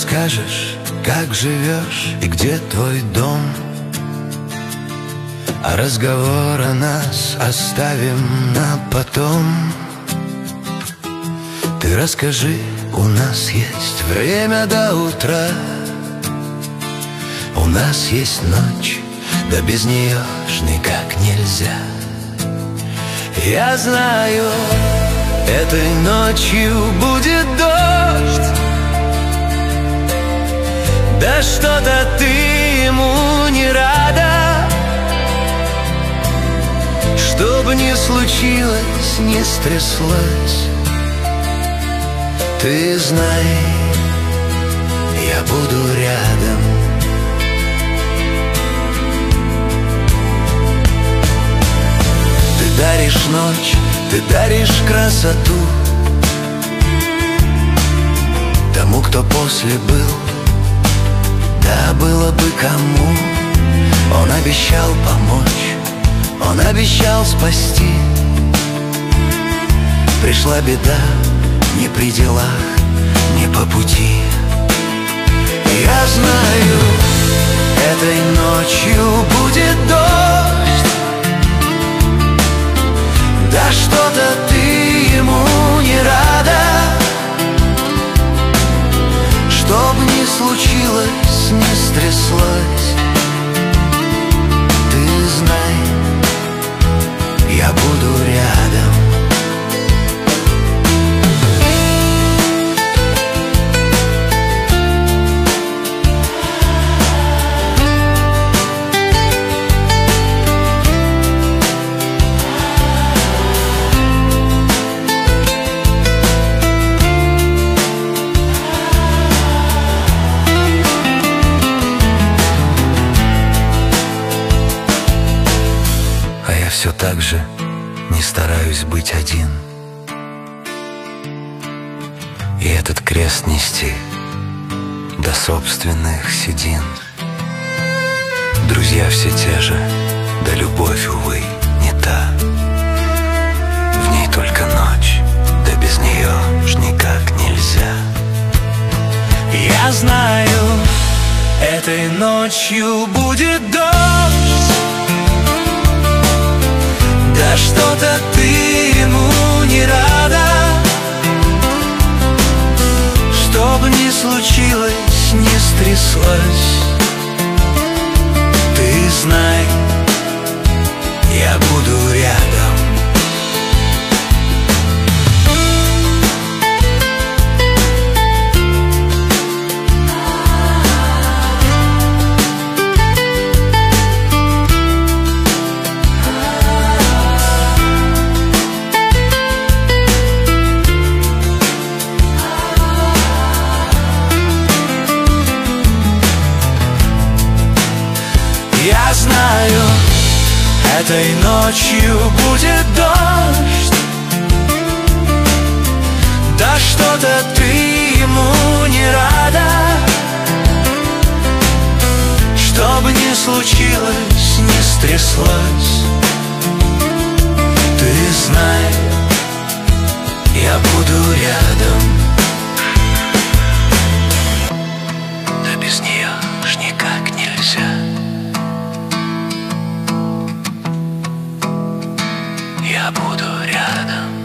расскажешь, как живешь и где твой дом. А разговор о нас оставим на потом. Ты расскажи, у нас есть время до утра, у нас есть ночь, да без нее ж никак нельзя. Я знаю, этой ночью будет дождь, да что-то ты ему не рада. Что бы ни случилось, не стряслось, ты знай, я буду рядом. Ты даришь ночь, ты даришь красоту тому, кто после был, да было бы кому. Он обещал помочь, он обещал спасти. Пришла беда, не при делах, не по пути. Я знаю, этой ночью будет дождь, да что-то ты ему не рада. Чтоб ни случилось, не стряслось, ты знай, я буду рядом. Все так же не стараюсь быть один, и этот крест нести до собственных седин. Друзья все те же, да любовь, увы, не та. В ней только ночь, да без нее ж никак нельзя. Я знаю, этой ночью будет дождь, да что-то ты ему не рада. Что бы ни случилось, не стряслось, ты знай, я буду рядом. Я знаю, этой ночью будет дождь, да что-то ты ему не рада. Что бы ни случилось, не стряслось, ты знай, я буду рядом. Да без нее ж никак нельзя. Я буду рядом.